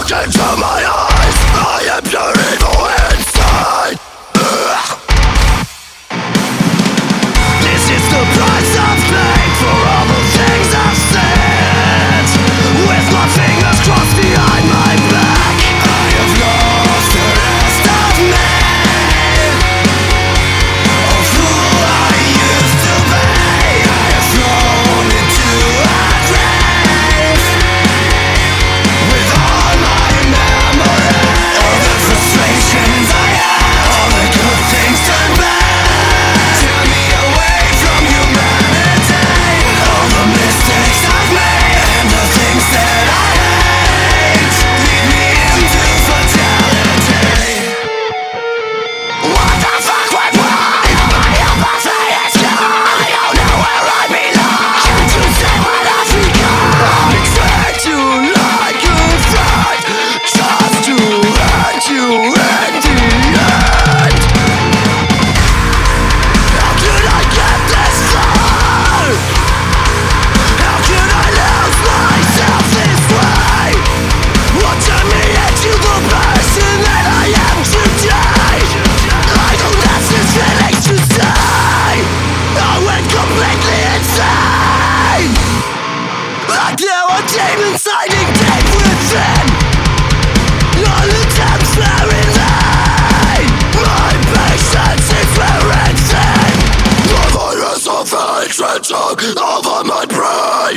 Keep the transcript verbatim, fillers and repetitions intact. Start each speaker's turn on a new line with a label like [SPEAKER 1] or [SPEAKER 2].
[SPEAKER 1] into my eyes, I am pure evil inside. Ugh. This is the price I've paid for all the things I've said. With my fingers crossed behind my back, I have lost the rest of me. Of who I used to be, I have flown into a grave. With all my memories, all the frustrations I had, all the good things turned bad. Tear me away from humanity, all the mistakes I've made, and the things that I hate lead me into fatality. What the fuck went wrong? Am I up my face? I don't know where I belong. Can't you say what I've become? I treat you like a friend, just to hurt you in the end. How could I get this far? How could I lose myself this way? What turned me into the person that I am today? I don't have these feelings to say. I went completely insane. Like there were demons hiding deep within. All attempts were in vain. My patience is wearing thin. The virus of hatred took over my brain.